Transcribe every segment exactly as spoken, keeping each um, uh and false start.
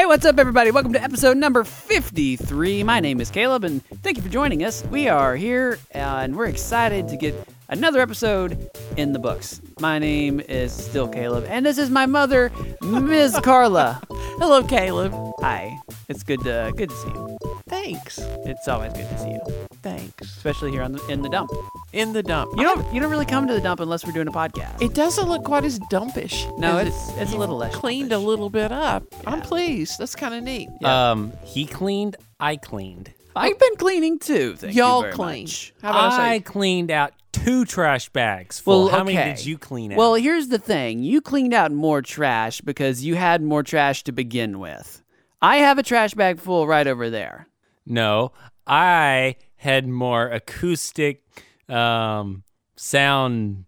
what's up, everybody? Welcome to episode number fifty-three. My name is Caleb, and thank you for joining us. We are here, uh, and we're excited to get another episode in the books. My name is still Caleb, and this is my mother, Miz Carla. Hello, Caleb. Hi. It's good to good to see you. Thanks. It's always good to see you, Thanks. especially here on the, in the dump. In the dump. You don't you don't really come to the dump unless we're doing a podcast. It doesn't look quite as dumpish. No, as it's- it- it's a you little less cleaned dumpish. a little bit up. I'm Yeah. pleased. That's kind of neat. Yeah. Um, he cleaned, I cleaned. I've been cleaning too. Thank you Y'all very clean. much. How about I I say? cleaned out two trash bags full. Well, How many okay. did you clean out? Well, here's the thing. You cleaned out more trash because you had more trash to begin with. I have a trash bag full right over there. no, I had more acoustic um, sound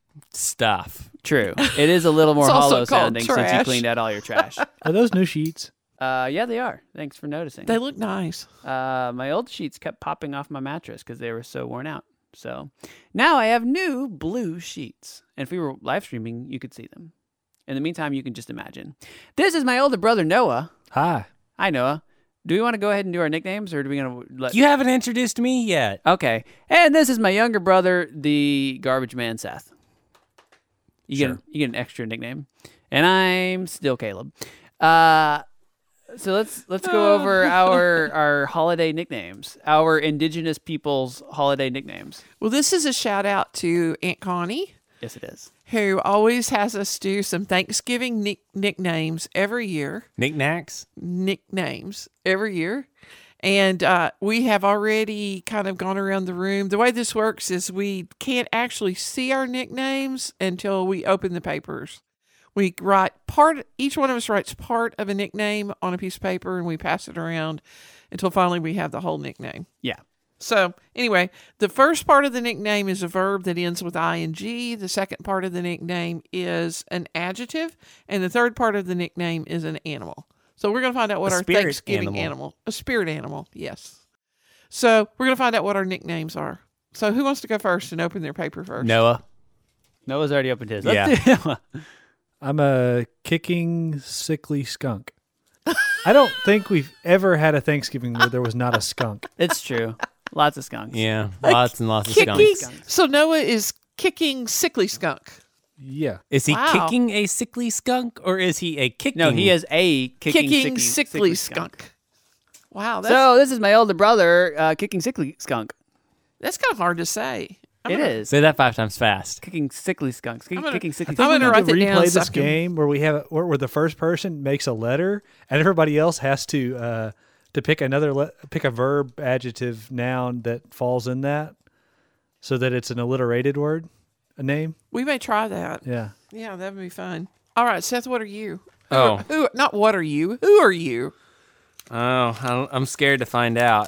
stuff. True. It is a little more It's also hollow called sounding since you trash. cleaned out all your trash. Are those new sheets? uh, yeah, they are. Thanks for noticing. They look nice. Uh, my old sheets kept popping off my mattress because they were so worn out. So now I have new blue sheets. And if we were live streaming, you could see them. In the meantime, you can just imagine. This is my older brother, Noah. Hi. Hi, Noah. Do we want to go ahead and do our nicknames, or do we want to let... You haven't introduced me yet. Okay. And this is my younger brother, the garbage man, Seth. You get Sure. you get an extra nickname. And I'm still Caleb. Uh so let's let's go over our our holiday nicknames. Our indigenous people's holiday nicknames. Well, this is a shout out to Aunt Connie, Yes, it is. who always has us do some Thanksgiving nick- nicknames every year. Knickknacks? nicknames every year. And uh, we have already kind of gone around the room. The way this works is we can't actually see our nicknames until we open the papers. We write part, each one of us writes part of a nickname on a piece of paper and we pass it around until finally we have the whole nickname. Yeah. So anyway, the first part of the nickname is a verb that ends with ing. The second part of the nickname is an adjective. And the third part of the nickname is an animal. So we're going to find out what A our spirit Thanksgiving animal. animal, a spirit animal, yes. So we're going to find out what our nicknames are. So who wants to go first and open their paper first? Noah. Noah's already opened his. Yeah. Let's do- I'm a kicking, sickly skunk. I don't think we've ever had a Thanksgiving where there was not a skunk. It's true. Lots of skunks. Yeah, lots and lots of Kicking. skunks. So Noah is kicking sickly skunk. Yeah. Is he Wow. kicking a sickly skunk or is he a kicking? No, he is a kicking, Kicking, sickly, sickly, skunk. Wow, that's, So this is my older brother, uh, kicking sickly skunk. that's kind of hard to say. I'm It gonna- is. Say that five times fast. Kicking sickly skunks. Kick- I'm gonna- kicking sickly I'm skunks. gonna We write need to that down replay so I this can- game where we have where, where the first person makes a letter and everybody else has to uh, to pick another le- pick a verb, adjective, noun that falls in that, so that it's an alliterated word, a name. We may try that. Yeah. Yeah, that would be fun. All right, Seth, what are you? Who Oh. are- who? Not what are you? Who are you? Oh, I don't- I'm scared to find out.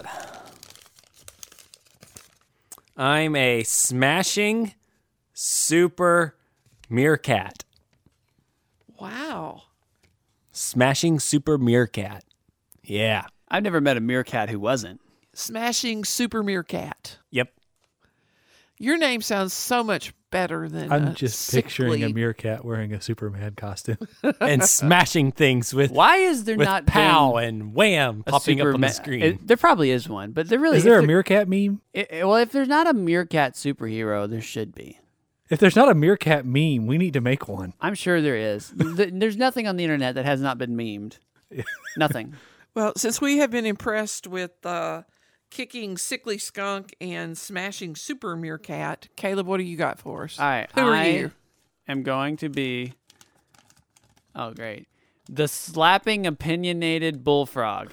I'm a smashing super meerkat. Wow. Smashing super meerkat. Yeah. I've never met a meerkat who wasn't. Smashing super meerkat. Yep. Your name sounds so much better than I'm a just picturing a sickly- meerkat wearing a Superman costume. And smashing things with Why is there with not pow been and wham a popping up on Superman- the screen. It- there probably is one, but there really Is there if a meerkat meme? it- it- well, if there's not a meerkat superhero, there should be. If there's not a meerkat meme, we need to make one. I'm sure there is. Th- There's nothing on the internet that has not been memed. Nothing. Well, since we have been impressed with uh, kicking sickly skunk and smashing super meerkat, Caleb, what do you got for us? All right. Who are I you? am going to be. Oh, great. The slapping opinionated bullfrog.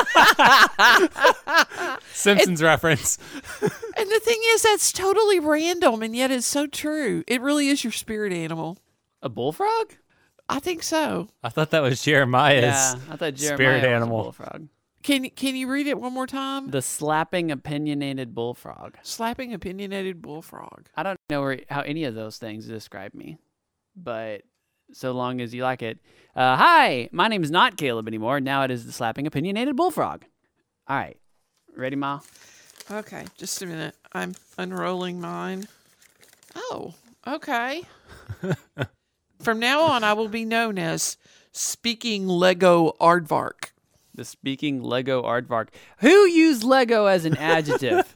Simpsons reference. And the thing is, that's totally random, and yet it's so true. It really is your spirit animal. A bullfrog? I think so. I thought that was Jeremiah's. Yeah, I thought Jeremiah spirit was a animal. bullfrog. Can Can you read it one more time? The slapping opinionated bullfrog. Slapping opinionated bullfrog. I don't know where, how any of those things describe me, but so long as you like it. Uh, hi, my name is not Caleb anymore. Now it is the slapping opinionated bullfrog. All right. Ready, Ma? Okay, just a minute. I'm unrolling mine. Oh, okay. From now on, I will be known as speaking Lego aardvark. The speaking Lego aardvark. Who used Lego as an adjective?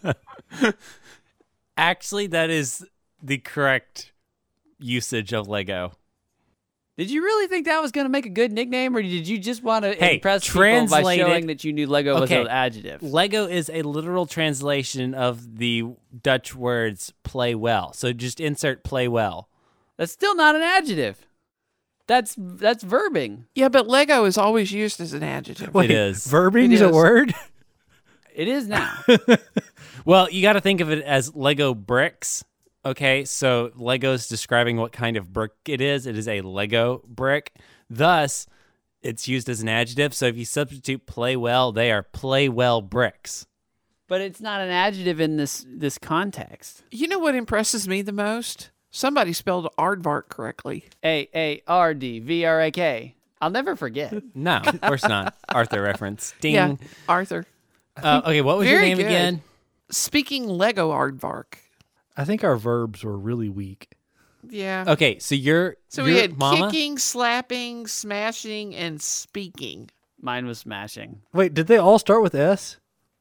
Actually, that is the correct usage of Lego. Did you really think that was going to make a good nickname, or did you just want to Hey, impress people by translate showing it- that you knew Lego was Okay. an adjective? Lego is a literal translation of the Dutch words play well. So just insert play well. That's still not an adjective. That's that's verbing. Yeah, but Lego is always used as an adjective. Wait, is. verbing It is a is. word? It is now. Well, you got to think of it as Lego bricks. Okay, so Lego's describing what kind of brick it is. It is a Lego brick. Thus, it's used as an adjective. So if you substitute play well, they are play well bricks. But it's not an adjective in this this context. You know what impresses me the most? Somebody spelled aardvark correctly. A A R D V R A K. I'll never forget. No, of course not. Arthur reference. Ding. Yeah, Arthur. Uh, okay, what was your Very name good. again? Speaking Lego aardvark. I think our verbs were really weak. Yeah. Okay, so you're So we you're had mama? kicking, slapping, smashing, and speaking. Mine was smashing, Wait, did they all start with S?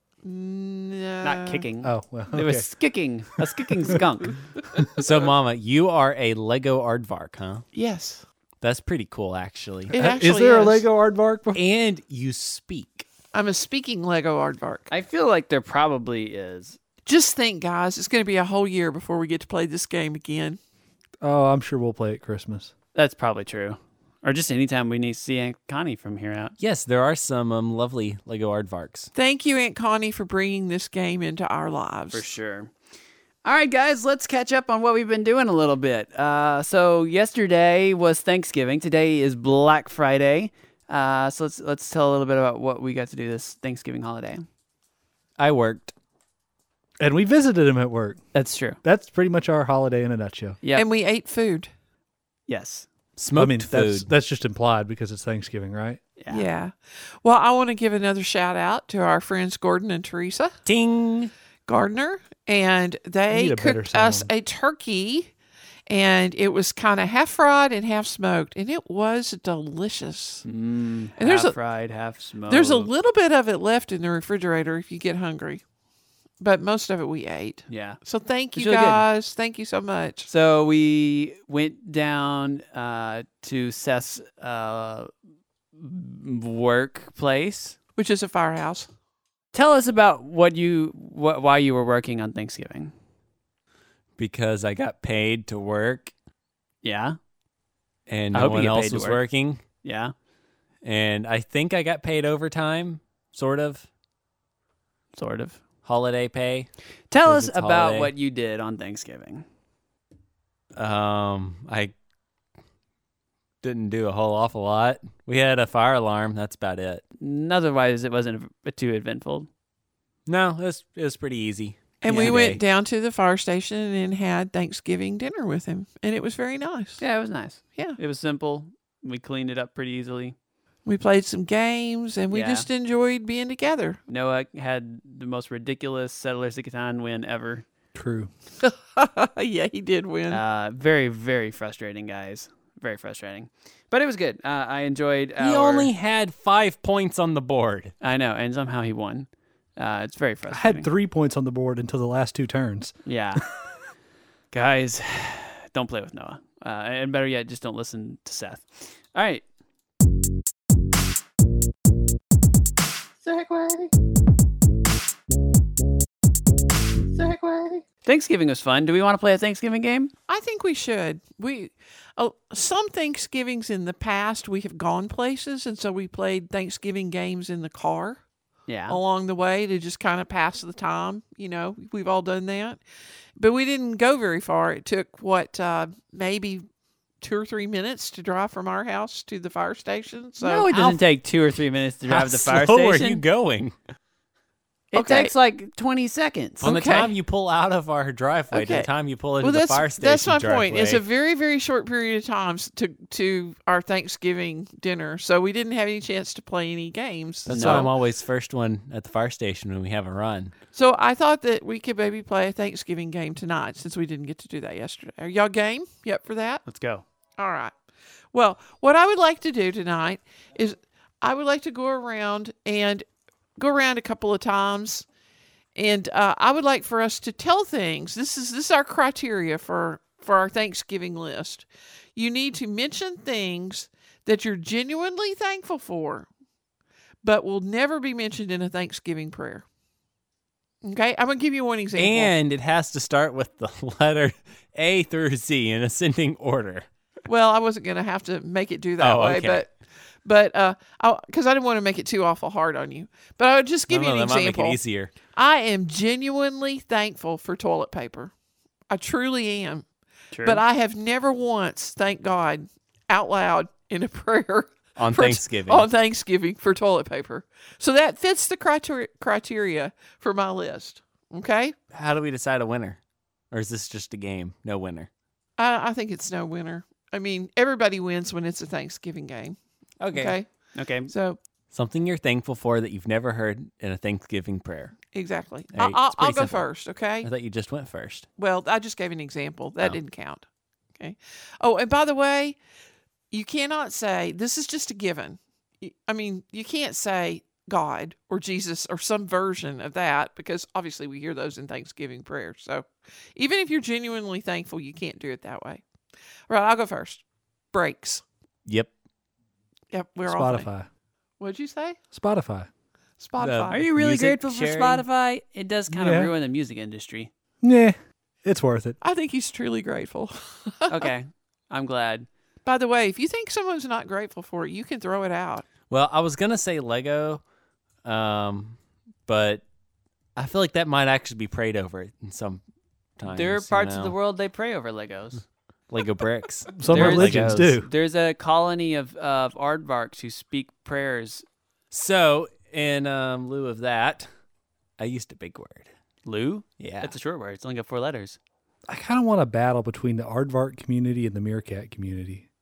No. not kicking. Oh, well, It was skicking, a skicking skunk. So, Mama, you are a Lego aardvark, huh? Yes. That's pretty cool, actually. It Uh, actually is there a is. Lego aardvark? And you speak. I'm a speaking Lego aardvark. I feel like there probably is. Just think, guys, it's going to be a whole year before we get to play this game again. Oh, I'm sure we'll play at Christmas. That's probably true. Or just anytime we need to see Aunt Connie from here out. Yes, there are some um, lovely Lego aardvarks. Thank you, Aunt Connie, for bringing this game into our lives. For sure. All right, guys, let's catch up on what we've been doing a little bit. Uh, so yesterday was Thanksgiving. Today is Black Friday. Uh, so let's let's tell a little bit about what we got to do this Thanksgiving holiday. I worked. And we visited him at work. That's true. That's pretty much our holiday in a nutshell. Yeah. And we ate food. Yes. Smoked I mean, that's food. that's just implied because it's Thanksgiving, right? Yeah. Yeah. Well, I want to give another shout out to our friends Gordon and Teresa Ding. Gardner, and need they a better cooked us sound. a turkey, and it was kind of half fried and half smoked, and it was delicious. Mm, And there's half a- fried, half smoked. There's a little bit of it left in the refrigerator if you get hungry, but most of it we ate. Yeah. So thank you It's really good. guys. Thank you so much. So we went down uh, to Seth's uh, workplace. Which is a firehouse. Tell us about what you wh- why you were working on Thanksgiving. Because I got paid to work Yeah. and I no hope you one get else paid to was work. working. Yeah. And I think I got paid overtime, sort of. Sort of. Holiday pay. Tell Because us it's about holiday. what you did on Thanksgiving. Um, I didn't do a whole awful lot. We had a fire alarm. That's about it. Otherwise, it wasn't a- too eventful. No, it was, it was pretty easy. And Yeah. we Day. went down to the fire station and had Thanksgiving dinner with him, and it was very nice. Yeah, it was nice. Yeah. It was simple. We cleaned it up pretty easily. We played some games, and we Yeah. just enjoyed being together. Noah had the most ridiculous Settlers of Catan win ever. True. Yeah, he did win. Uh, very, very frustrating, guys. Very frustrating. But it was good. Uh, I enjoyed He our... only had five points on the board. I know, and somehow he won. Uh, it's very I frustrating. had three points on the board until the last two turns. Yeah. Guys, don't play with Noah. Uh, and better yet, just don't listen to Seth. All right. Thanksgiving was fun. Do we want to play a Thanksgiving game? I think we should. We oh, some Thanksgivings in the past we have gone places, and so we played Thanksgiving games in the car Yeah. along the way to just kind of pass the time. You know, we've all done that, but we didn't go very far. It took what uh, maybe two or three minutes to drive from our house to the fire station. So no, it how- doesn't take two or three minutes to drive How to the fire slow station. are you going? It Okay. takes like twenty seconds. From the Okay. time you pull out of our driveway to Okay. the time you pull into well, the that's fire station that's my driveway. point. It's a very very short period of time to to our Thanksgiving dinner, so we didn't have any chance to play any games. That's so, why I'm always first one at the fire station when we have a run. so I thought that we could maybe play a Thanksgiving game tonight since we didn't get to do that yesterday. Are y'all game? You up for that? Let's go. All right. Well, what I would like to do tonight is I would like to go around and go around a couple of times, and uh, I would like for us to tell things. This is this is our criteria for for our Thanksgiving list. You need to mention things that you're genuinely thankful for, but will never be mentioned in a Thanksgiving prayer. Okay, I'm gonna give you one example. And it has to start with the letter A through Z in ascending order. Well, I wasn't gonna have to make it do that Oh, way, okay. but but uh, because I, I didn't want to make it too awful hard on you. But I would just give No, you no, an that might make example. it easier. I am genuinely thankful for toilet paper. I truly am. True. But I have never once, thank God, out loud in a prayer On for- Thanksgiving. on Thanksgiving for toilet paper. So that fits the criteria criteria for my list. Okay, How do we decide a winner? Or is this just a game? No winner. I, I think it's no winner. I mean, everybody wins when it's a Thanksgiving game. Okay. Okay, okay. so Something you're thankful for that you've never heard in a Thanksgiving prayer. exactly. Hey, I, I'll, it's pretty I'll go simple. first. Okay. I thought you just went first. Well, I just gave an example. That Oh. didn't count. Okay. Oh, and by the way, you cannot say, this is just a given. Y- I mean, you can't say God or Jesus or some version of that because obviously we hear those in Thanksgiving prayers. So even if you're genuinely thankful, you can't do it that way. All right, I'll go first. Breaks. Yep. Yep, we're all. Spotify. What'd you say? Spotify. Spotify. Are you really Music grateful for sharing? Spotify? It does kind Yeah. of ruin the music industry. Nah, it's worth it. I think he's truly grateful. Okay. I'm glad. By the way, if you think someone's not grateful for it, you can throw it out. Well, I was going to say Lego, um, but I feel like that might actually be prayed over in some times. There are you parts of the know? world they pray over Legos. Lego bricks. Some There's- religions Legos. do. There's a colony of, of aardvarks who speak prayers. So, in um, lieu of that, I used a big word. Lou? Yeah. That's a short word. It's only got four letters. I kind of want a battle between the aardvark community and the meerkat community.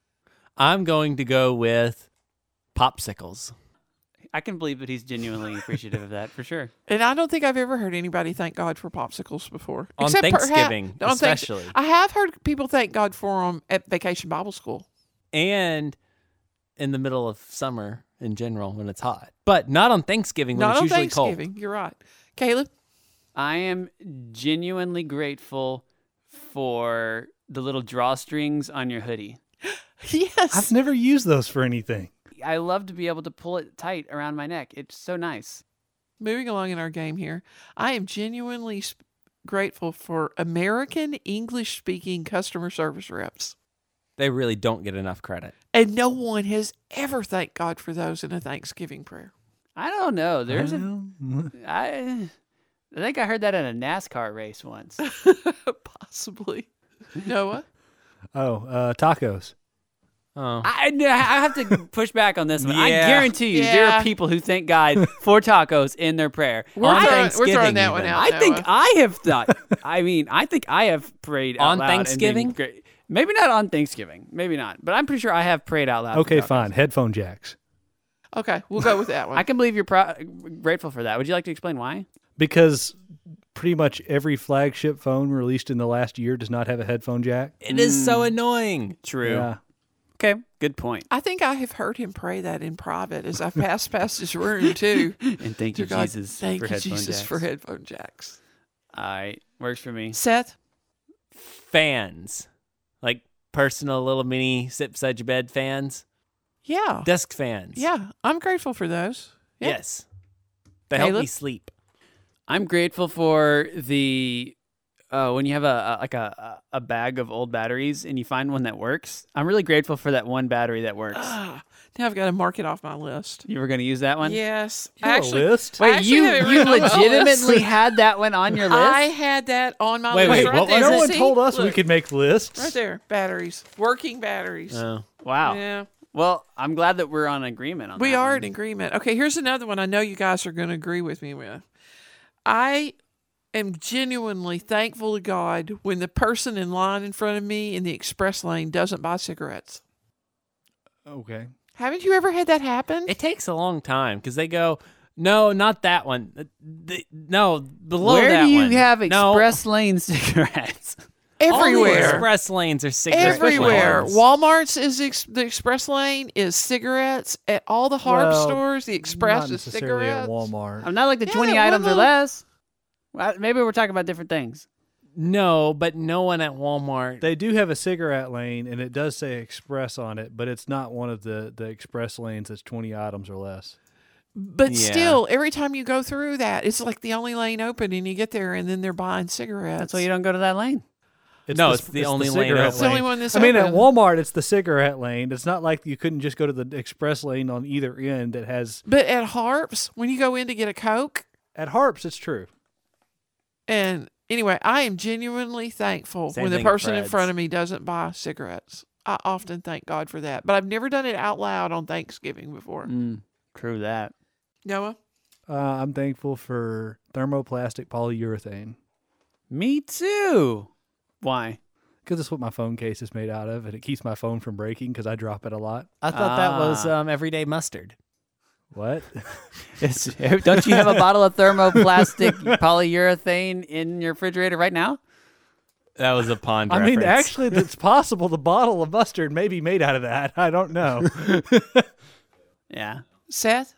I'm going to go with popsicles. I can believe that he's genuinely appreciative of that, for sure. And I don't think I've ever heard anybody thank God for popsicles before. On Except perha- Thanksgiving, on Thanks- especially. I have heard people thank God for them at Vacation Bible School. And in the middle of summer in general when it's hot. But not on Thanksgiving when Not it's on usually cold. Thanksgiving. You're right. Caleb? I am genuinely grateful for the little drawstrings on your hoodie. Yes. I've never used those for anything. I love to be able to pull it tight around my neck. It's so nice. Moving along in our game here, I am genuinely sp- grateful for American English speaking customer service reps. They really don't get enough credit. And no one has ever thanked God for those in a Thanksgiving prayer. I don't know. There's a Well, I I think I heard that in a NASCAR race once. Possibly. Noah? oh, uh, tacos. Oh. I, I have to push back on this one. I Yeah. guarantee you there Yeah. are people who thank God for tacos in their prayer. We're, On throwing, we're Thanksgiving throwing that one even. out. I think Noah. I have thought. I mean, I think I have prayed out On loud and been Thanksgiving? great- Maybe not on Thanksgiving. Maybe not. But I'm pretty sure I have prayed out loud. for Okay, tacos. fine. Headphone jacks. Okay, we'll go with that one. I can believe you're pro- grateful for that. Would you like to explain why? Because pretty much every flagship phone released in the last year does not have a headphone jack. It is so annoying. True. Yeah. Okay. Good point. I think I have heard him pray that in private as I passed past his room too. And thank you, Dear God, Jesus, thank for you, headphone Jesus, jacks. for headphone jacks. All right. Works for me. Seth, Fans. Like personal little mini sit beside your bed fans. yeah, Desk fans. yeah, I'm grateful for those. Yeah. Yes. They help Caleb? me sleep. I'm grateful for the uh, when you have a, a like a, a bag of old batteries and you find one that works. I'm really grateful for that one battery that works. Ah, now I've got to mark it off my list. You were going to use that one? Yes, You have actually, a list? I Wait, actually you have it you written on my legitimately list. had that one on your list? I had that on my Wait, list. wait, right what there. was no it? one See? told us we Look, could make lists. right there. Batteries, working batteries. Oh. Wow. Yeah, Well, I'm glad that we're on agreement on we that are one. in agreement. Okay, here's another one. I know you guys are going to agree with me with. I am genuinely thankful to God when the person in line in front of me in the express lane doesn't buy cigarettes. Okay. Haven't you ever had that happen? It takes a long time because they go, no, not that one. Uh, the- no, below Where that do you one. have No. express lane cigarettes? All the Everywhere. express lanes are cigarette Everywhere. lanes. Walmart's is ex- the express lane is cigarettes. At all the Harp Well, stores, the express Not is necessarily cigarettes. at Walmart. I'm not like the Yeah, twenty that items or one less. Well, maybe we're talking about different things. No, but no one at Walmart. They do have a cigarette lane, and it does say express on it, but it's not one of the, the express lanes that's twenty items or less. But Yeah. still, every time you go through that, it's like the only lane open, and you get there, and then they're buying cigarettes. That's why you don't go to that lane. No, it's the only lane cigarette open. It's the only one that's I mean, at open. Walmart, it's the cigarette lane. It's not like you couldn't just go to the express lane on either end that has. But at Harps, when you go in to get a Coke, At Harps, it's true. and anyway, I am genuinely thankful Same when the thing at person in Fred's. front of me doesn't buy cigarettes. I often thank God for that. But I've never done it out loud on Thanksgiving before. Mm, true that. Noah? Uh, I'm thankful for thermoplastic polyurethane Me too. Why? because it's what my phone case is made out of, and it keeps my phone from breaking because I drop it a lot. I thought that was Ah. um, everyday mustard. What? It's, don't you have a bottle of thermoplastic polyurethane in your refrigerator right now? That was a pond I mean, reference. actually, it's possible the bottle of mustard may be made out of that. I don't know. Yeah. Seth?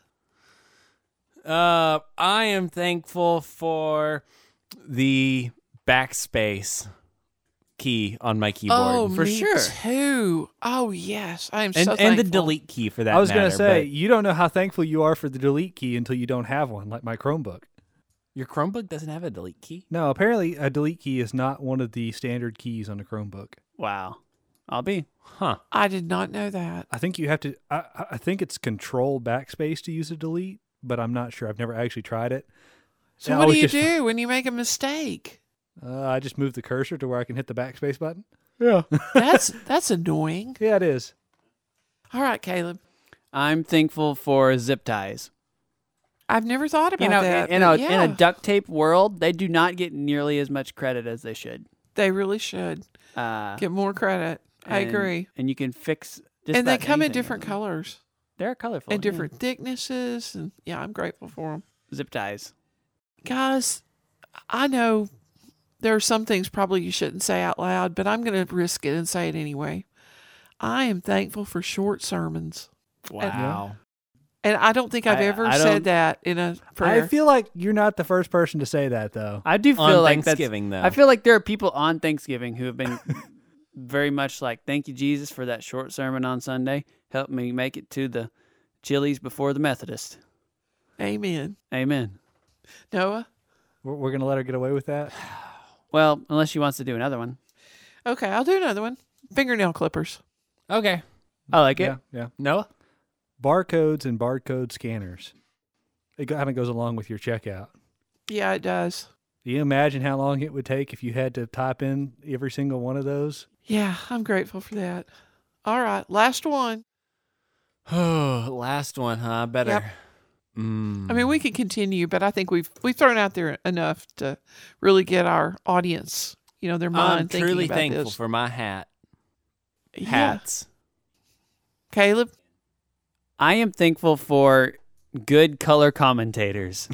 Uh, I am thankful for the backspace key on my keyboard. Oh, for me sure. too. Oh, yes. I am and, so and thankful. the delete key for that I was matter. going to say, but you don't know how thankful you are for the delete key until you don't have one, like my Chromebook. your Chromebook doesn't have a delete key? No, apparently a delete key is not one of the standard keys on a Chromebook. Wow. I'll be. Huh. I did not know that. I think you have to. I, I- I think it's Control backspace to use a delete, but I'm not sure. I've never actually tried it. So I what do always you just- do when you make a mistake? Uh, I just move the cursor to where I can hit the backspace button. Yeah, That's that's annoying. yeah, it is. All right, Caleb. I'm thankful for zip ties. I've never thought about You know, that. in, but a yeah, in a duct tape world, they do not get nearly as much credit as they should. they really should Uh, get more credit. I and- agree. And you can fix. Just And they about come in anything different with them. colors They're colorful. and yeah. different thicknesses, and yeah, I'm grateful for them. zip ties. Guys, I know there are some things probably you shouldn't say out loud, but I'm going to risk it and say it anyway. I am thankful for short sermons. Wow. And I don't think I've I- ever I don't- said that in a prayer. I feel like you're not the first person to say that, though. I do feel On like that's- Thanksgiving, though. I feel like there are people on Thanksgiving who have been very much like, "Thank you, Jesus, for that short sermon on Sunday. Help me make it to the Chili's before the Methodist." Amen. Amen. Noah? We're, we're gonna let her get away with that. Well, unless she wants to do another one. Okay, I'll do another one. Fingernail clippers. Okay. I like it. Yeah, yeah. Noah? Barcodes and barcode scanners. It kind of goes along with your checkout. Yeah, it does. Do you imagine how long it would take if you had to type in every single one of those? Yeah, I'm grateful for that. All right, last one. Oh, last one, huh? Better. Yep. Mm. I mean, we could continue, but I think we've we've thrown out there enough to really get our audience, you know, their mind I'm thinking truly about thankful this. for my hat. Yeah. Hats. Caleb? I am thankful for good color commentators.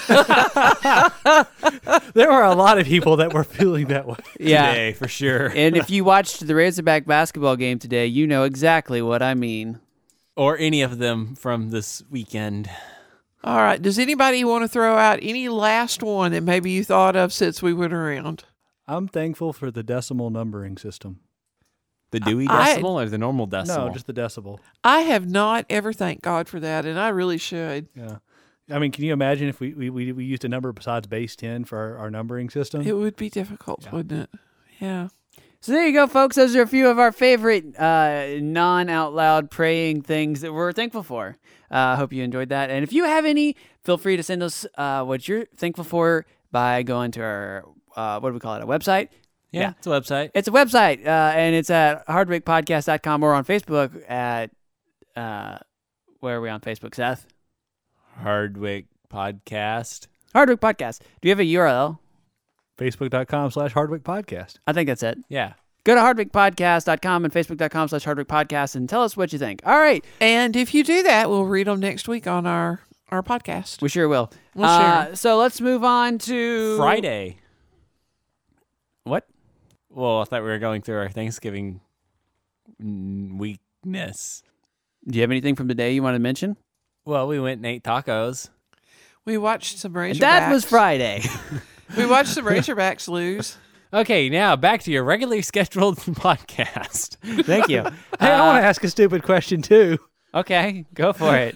There were a lot of people that were feeling that way. Yeah. Today, for sure. And if you watched the Razorback basketball game today, you know exactly what I mean. Or any of them from this weekend. All right. Does anybody want to throw out any last one that maybe you thought of since we went around? I'm thankful for the decimal numbering system. The Dewey I- Decimal or the normal decimal? No, just the decimal. I have not ever thanked God for that, and I really should. Yeah. I mean, can you imagine if we, we, we, we used a number besides base ten for our, our numbering system? It would be difficult, wouldn't it? Yeah. So there you go, folks. Those are a few of our favorite uh, non-out loud praying things that we're thankful for. I uh, hope you enjoyed that. And if you have any, feel free to send us uh, what you're thankful for by going to our, uh, what do we call it, a website? yeah, yeah. it's a website. It's a website, uh, and it's at hardwick podcast dot com or on Facebook at, uh, where are we on Facebook, Seth? Hardwick Podcast. Hardwick Podcast. Do you have a U R L? Facebook.com slash Hardwick Podcast. I think that's it. Yeah. Go to hardwick podcast dot com and facebook.com slash hardwick podcast and tell us what you think. All right. And if you do that, we'll read them next week on our, our podcast. We sure will. We'll uh, share. So let's move on to Friday. What? Well, I thought we were going through our Thanksgiving mm, weakness. Do you have anything from today you want to mention? Well, we went and ate tacos. We watched some Razorbacks. And that was Friday. We watched some Razorbacks lose. Okay, now back to your regularly scheduled podcast. Thank you. Hey, I want to ask a stupid question too. Okay, go for it.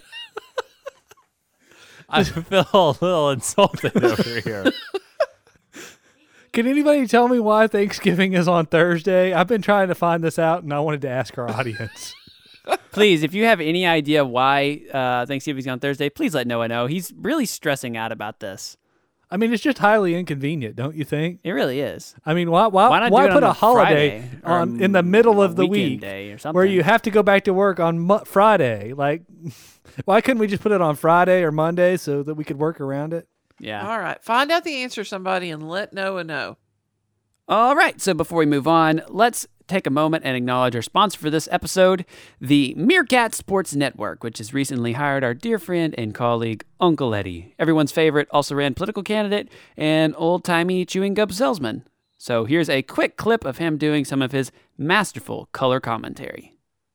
I feel a little insulted over here. Can anybody tell me why Thanksgiving is on Thursday? I've been trying to find this out, and I wanted to ask our audience. Please, if you have any idea why uh, Thanksgiving's on Thursday, please let Noah know. He's really stressing out about this. I mean, it's just highly inconvenient, don't you think? It really is. I mean, why why Why not why do it put on a a holiday Friday or on in the middle a of the weekend week day or something? where you have to go back to work on Mo- Friday? Like, why couldn't we just put it on Friday or Monday so that we could work around it? Yeah. All right. Find out the answer, somebody, and let Noah know. All right, so before we move on, let's take a moment and acknowledge our sponsor for this episode, the Meerkat Sports Network, which has recently hired our dear friend and colleague, Uncle Eddie, everyone's favorite also-ran political candidate and old-timey chewing gum salesman. So here's a quick clip of him doing some of his masterful color commentary.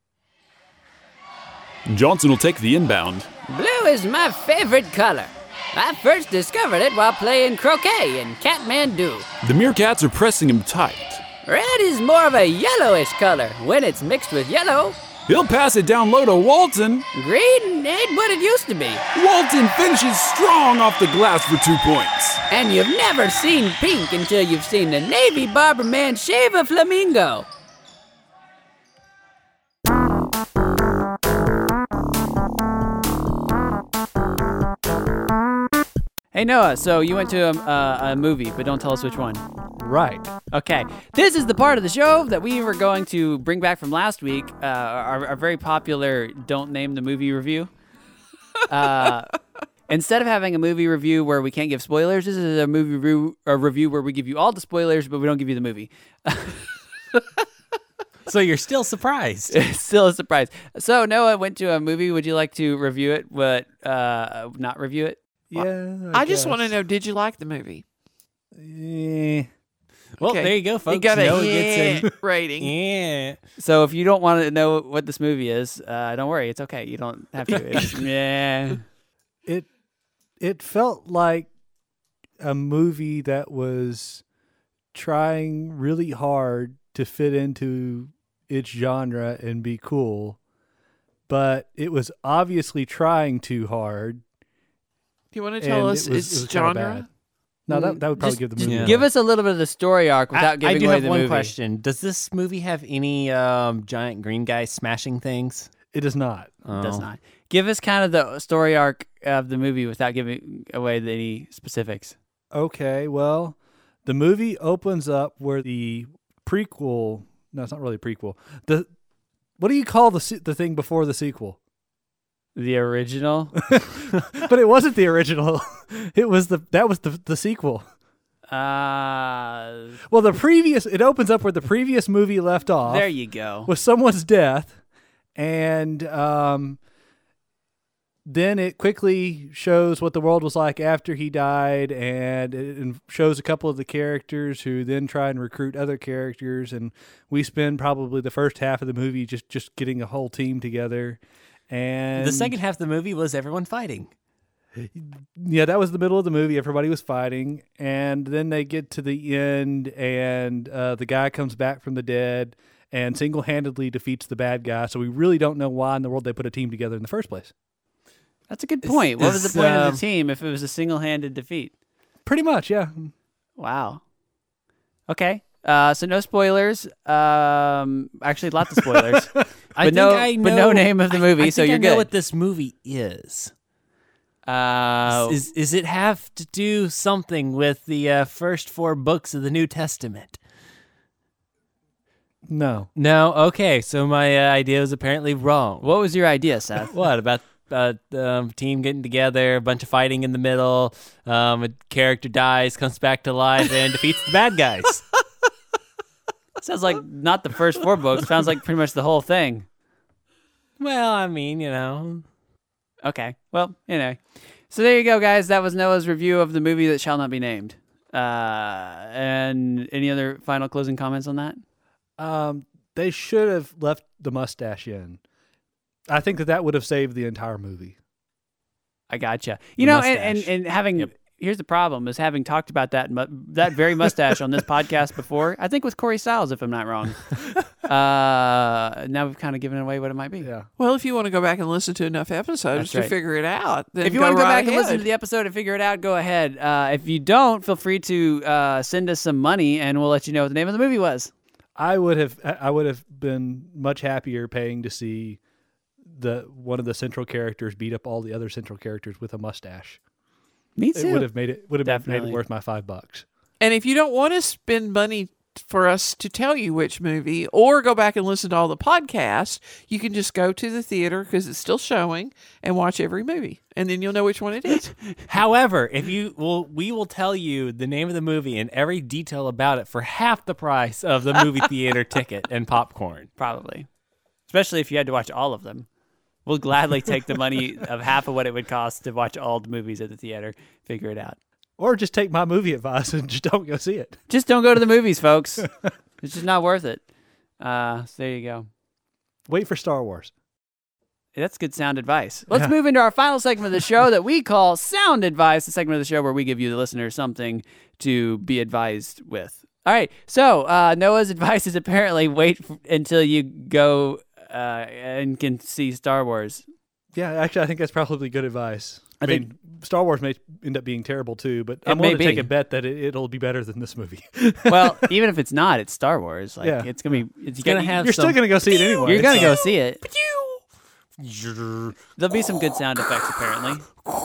Johnson will take the inbound. Blue is my favorite color. I first discovered it while playing croquet in Kathmandu. The Meerkats are pressing him tight. Red is more of a yellowish color when it's mixed with yellow. He'll pass it down low to Walton. Green ain't what it used to be. Walton finishes strong off the glass for two points. And you've never seen pink until you've seen the Navy barber man shave a flamingo. Hey, Noah, so you went to a, uh, a movie, but don't tell us which one. Right. Okay, this is the part of the show that we were going to bring back from last week, uh, our, our very popular Don't Name the Movie review. Uh, instead of having a movie review where we can't give spoilers, this is a movie re- a review where we give you all the spoilers, but we don't give you the movie. So you're still surprised. It's still a surprise. So Noah went to a movie. Would you like to review it, but uh, not review it? Yeah. I, just want to know, did you like the movie? Eh. Well, Okay. there you go, folks. You got a Noah yeah gets rating. in. Yeah. So if you don't want to know what this movie is, uh, don't worry. It's okay. You don't have to. It's, yeah. It it felt like a movie that was trying really hard to fit into its genre and be cool, but it was obviously trying too hard. Do you want to tell and us it was- its it was kinda genre? bad. No, that that would probably Just- give the just movie. Yeah. Give us a little bit of the story arc without I, giving I do away have the one movie. question. Does this movie have any um, giant green guy smashing things? It is not. It does Oh. not. Give us kind of the story arc of the movie without giving away any specifics. Okay, well, the movie opens up where the prequel. No, it's not really a prequel. The what do you call the se- the thing before the sequel? The original. But it wasn't the original. It was the that was the the sequel. uh, Well, the previous it opens up where the previous movie left off there you go. with someone's death, and um, then it quickly shows what the world was like after he died, and it shows a couple of the characters who then try and recruit other characters, and we spend probably the first half of the movie just just getting a whole team together. And The second half of the movie was everyone fighting. yeah, that was the middle of the movie. Everybody was fighting, and then they get to the end, and uh, the guy comes back from the dead and single-handedly defeats the bad guy. So we really don't know why in the world they put a team together in the first place. That's a good point. What was is, the point of um, the team if it was a single-handed defeat? Pretty much, yeah. Wow. Okay. Uh, so no spoilers. Um, actually, lots of spoilers. I But think no- I know, but no name of the I- movie, I so think you're I know good. what this movie is. Uh, Is is it have to do something with the uh, first four books of the New Testament? No. No. Okay, so my uh, idea was apparently wrong. what was your idea, Seth? What about uh, um, team getting together, a bunch of fighting in the middle, um, a character dies, comes back to life, and defeats the bad guys? Sounds like not the first four books. Sounds like pretty much the whole thing. Well, I mean, you know, Okay. Well, anyway. So there you go, guys. That was Noah's review of the movie that shall not be named. Uh, and any other final closing comments on that? Um, they should have left the mustache in. I think that that would have saved the entire movie. I gotcha. You The know, and, and, mustache. and having Yep. here's the problem is having talked about that mu- that very mustache on this podcast before. I think with Corey Stiles, if I'm not wrong. uh, now we've kind of given away what it might be. Yeah. Well, if you want to go back and listen to enough episodes That's to right. figure it out, then If you want to go right back and listen ahead. to the episode and figure it out, go ahead. Uh, if you don't, feel free to uh, send us some money, and we'll let you know what the name of the movie was. I would have I would have been much happier paying to see the one of the central characters beat up all the other central characters with a mustache. Me It would have made it would have made Definitely. it worth my five bucks. And if you don't want to spend money for us to tell you which movie or go back and listen to all the podcasts, you can just go to the theater because it's still showing and watch every movie. And then you'll know which one it is. However, if you will, we will tell you the name of the movie and every detail about it for half the price of the movie theater ticket and popcorn. Probably. Especially if you had to watch all of them. We'll gladly take the money of half of what it would cost to watch all the movies at the theater. Figure it out. Or just take my movie advice and just don't go see it. Just don't go to the movies, folks. It's just not worth it. Uh, so there you go. Wait for Star Wars. That's good sound advice. Let's Yeah. move into our final segment of the show that we call Sound Advice, the segment of the show where we give you, the listener, something to be advised with. All right. So uh, Noah's advice is apparently wait f- until you go uh, and can see Star Wars. Yeah, actually, I think that's probably good advice. I, I think- mean, Star Wars may end up being terrible too, but It I'm may willing to take be. a bet that it, it'll be better than this movie. Well, even if it's not, it's Star Wars. Like Yeah. it's gonna be. It's gonna gonna have You're some- still going to go see it anyway. You're gonna so- go see it. There'll be some good sound effects, apparently.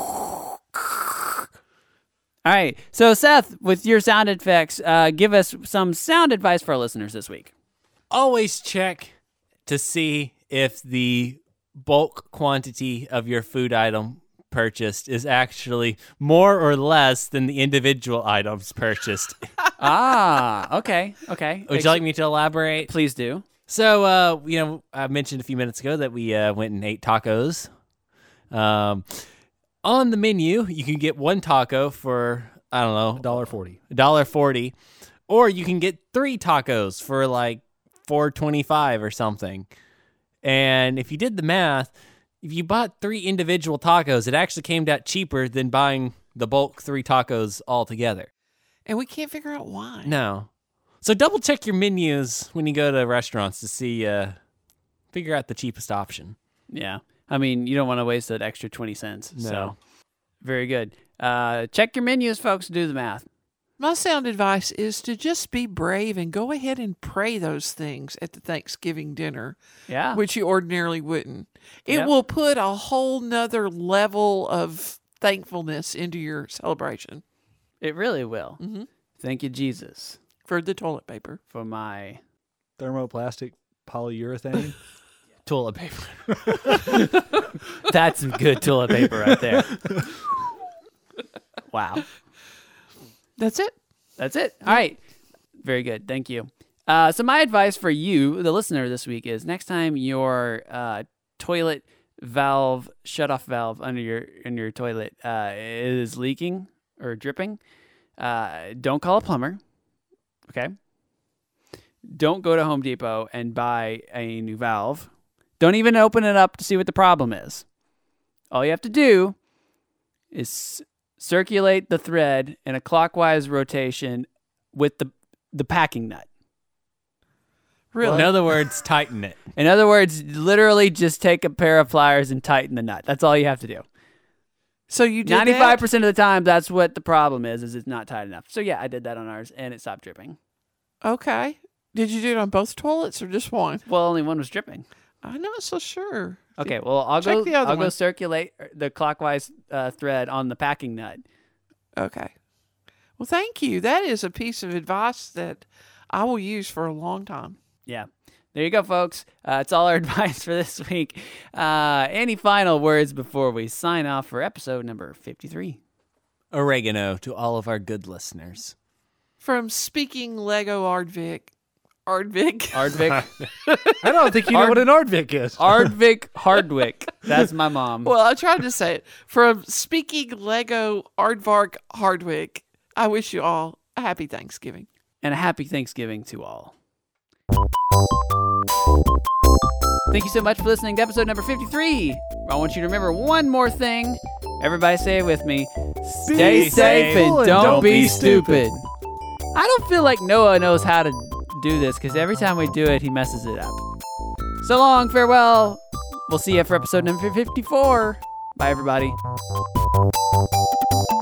All right. So, Seth, with your sound effects, uh, give us some sound advice for our listeners this week. Always check to see if the bulk quantity of your food item purchased is actually more or less than the individual items purchased. Ah, okay. Okay. Would you like me to elaborate? Please do. So, uh, you know, I mentioned a few minutes ago that we uh, went and ate tacos. Um, on the menu, you can get one taco for, I don't know, one dollar forty. one dollar forty, or you can get three tacos for like four twenty-five or something. And if you did the math, if you bought three individual tacos, it actually came out cheaper than buying the bulk three tacos all together. And we can't figure out why. No. So double check your menus when you go to restaurants to see, uh, figure out the cheapest option. Yeah. I mean, you don't want to waste that extra twenty cents. No. So, very good. Uh, check your menus, folks. Do the math. My sound advice is to just be brave and go ahead and pray those things at the Thanksgiving dinner, Yeah. which you ordinarily wouldn't. It Yep. will put a whole nother level of thankfulness into your celebration It really will. Mm-hmm. Thank you, Jesus, for the toilet paper. for my Thermoplastic polyurethane. Toilet paper. That's some good toilet paper right there. Wow. That's it. That's it. All right. Very good. Thank you. Uh, so my advice for you, the listener, this week is next time your uh, toilet valve, shut-off valve under your in your toilet uh, is leaking or dripping, uh, don't call a plumber. Okay. Don't go to Home Depot and buy a new valve. Don't even open it up to see what the problem is. All you have to do is circulate the thread in a clockwise rotation with the the packing nut. Really? In other words, tighten it. In other words, literally just take a pair of pliers and tighten the nut. That's all you have to do. So you did ninety-five that? percent of the time, that's what the problem is, is it's not tight enough. So yeah, I did that on ours, and it stopped dripping. Okay. Did you do it on both toilets or just one? Well, only one was dripping. I'm not so sure. Okay, well, I'll Check go the other I'll go one. circulate the clockwise uh, thread on the packing nut. Okay. Well, thank you. That is a piece of advice that I will use for a long time. Yeah. There you go, folks. Uh, it's all our advice for this week. Uh, any final words before we sign off for episode number fifty-three? Oregano to all of our good listeners. From Speaking Lego Ardvik. Ardvik. Ardvik. I don't think you know Ard- what an Ardvik is. Ardvik Hardwick. That's my mom. Well, I tried to say it. From Speaking Lego Aardvark Hardwick, I wish you all a happy Thanksgiving. And a happy Thanksgiving to all. Thank you so much for listening to episode number fifty-three. I want you to remember one more thing. Everybody say it with me. Stay Be safe safe and and don't, don't be be stupid. I don't feel like Noah knows how to do this because every time we do it, he messes it up. So long, farewell. We'll see you for episode number fifty-four. Bye, everybody.